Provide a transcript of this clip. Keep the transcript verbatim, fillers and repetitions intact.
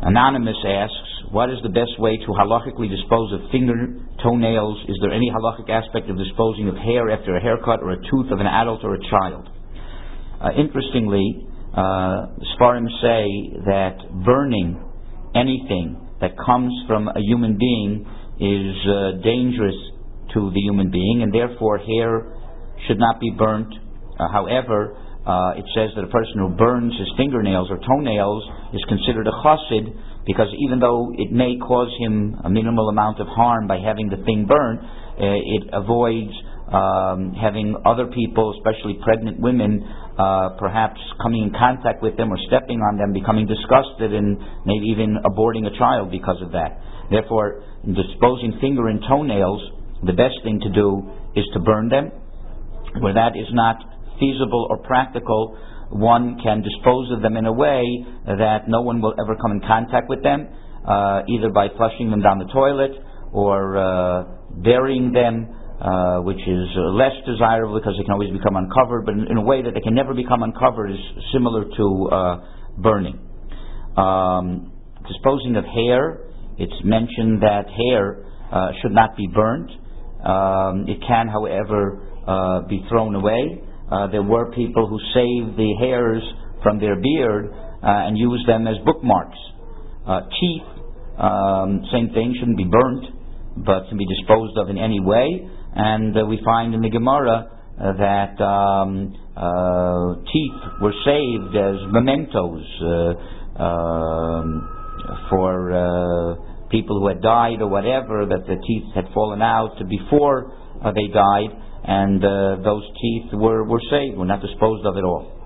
Anonymous asks, what is the best way to halachically dispose of finger toenails? Is there any halachic aspect of disposing of hair after a haircut or a tooth of an adult or a child? Uh, interestingly, uh, Sfarim say that burning anything that comes from a human being is uh, dangerous to the human being, and therefore hair should not be burnt. Uh, however, uh, it says that a person who burns his fingernails or toenails is considered a chassid, because even though it may cause him a minimal amount of harm by having the thing burned, uh, it avoids um, having other people, especially pregnant women, uh, perhaps coming in contact with them or stepping on them, becoming disgusted, and maybe even aborting a child because of that. Therefore, in disposing finger and toenails, the best thing to do is to burn them. Where that is not feasible or practical, one can dispose of them in a way that no one will ever come in contact with them, uh, either by flushing them down the toilet or uh, burying them, uh, which is uh, less desirable because they can always become uncovered, but in, in a way that they can never become uncovered is similar to uh, burning. Um, disposing of hair, it's mentioned that hair uh, should not be burnt. Um, it can, however, uh, be thrown away. Uh, there were people who saved the hairs from their beard uh, and used them as bookmarks. Uh, teeth, um, same thing, shouldn't be burnt, but can be disposed of in any way. And uh, we find in the Gemara uh, that um, uh, teeth were saved as mementos uh, um, for uh, people who had died or whatever, that the teeth had fallen out before uh, they died, and uh, those teeth were, were saved, were not disposed of at all.